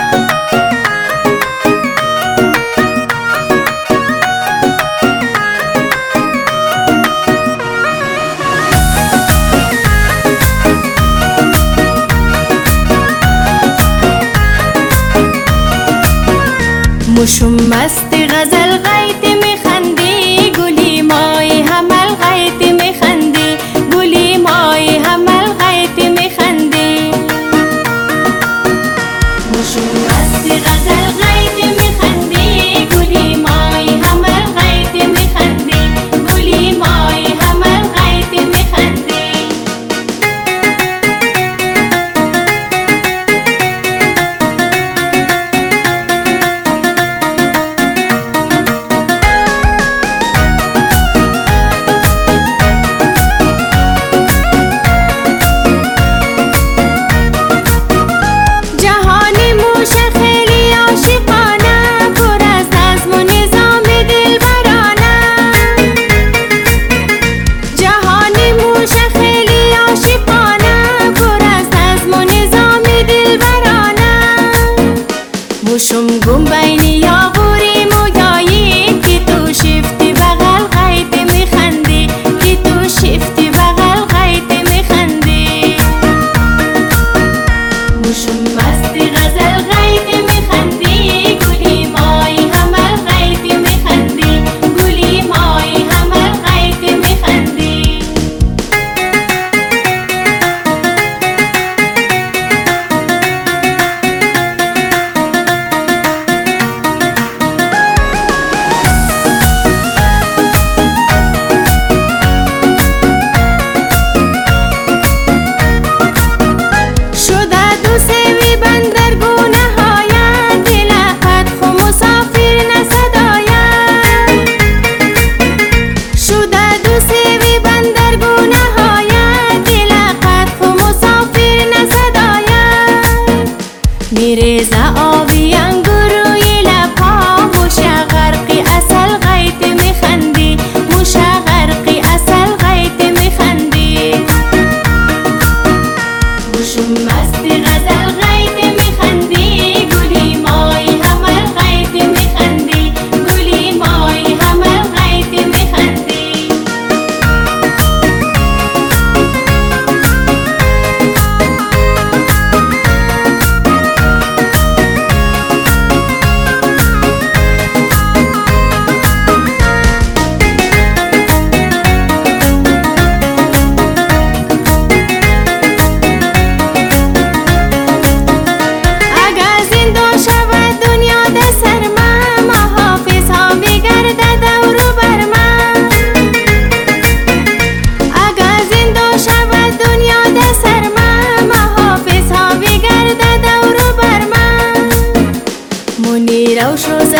موشم مست غزل غیت میخندی، گلی مای همل غیت میخندی، گلی مای همل غیت میخندی. موشم مست غزل غیت میخندی، گلی مای همل غیت میخندی، گلی مای همل غیت میخندی. موشم گم بین یاغوری مویایی که تو شفتی بغل غیت میخندی، که تو شفتی بغل غیت میخندی. موشم مست غزل غیت میخندی، گلی مای همل غیت میخندی، گلی مای همل غیت میخندی. میریزه آبی انگور روی لبها، موشه غرقی عسل غیت میخندی، موشه غرقی عسل غیت میخندی. موشم مست غزل غیت میخندی، گلی مای همل غیت میخندی، گلی مای همل غیت میخندی. روشو